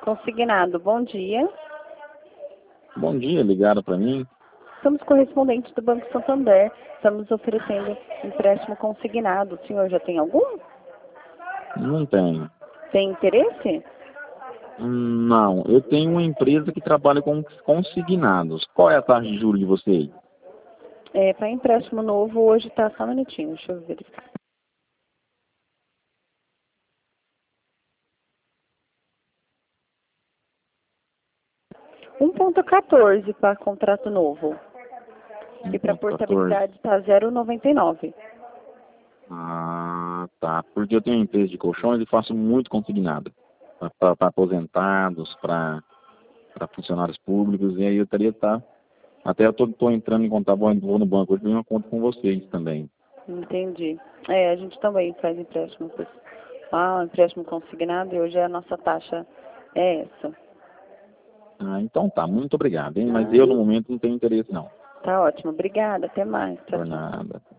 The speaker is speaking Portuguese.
Consignado, bom dia. Bom dia, ligaram para mim? Somos correspondentes do Banco Santander. Estamos oferecendo empréstimo consignado. O senhor já tem algum? Não tenho. Tem interesse? Não, eu tenho uma empresa que trabalha com consignados. Qual é a taxa de juros de vocês? Para empréstimo novo, hoje está só um minutinho, deixa eu verificar. 1,14 para contrato novo. E para 1,14. portabilidade está 0,99. Ah, tá. Porque eu tenho uma empresa de colchões e faço muito consignado. Para aposentados, para funcionários públicos, e aí eu teria estar. Até eu estou entrando em contato, vou no banco hoje, tenho uma conta com vocês também. Entendi. A gente também faz empréstimo. Empréstimo consignado e hoje a nossa taxa é essa. Ah, então tá, muito obrigado, hein? Mas eu no momento não tenho interesse não. Tá ótimo. Obrigada. Até mais. Tchau, Por tchau. nada.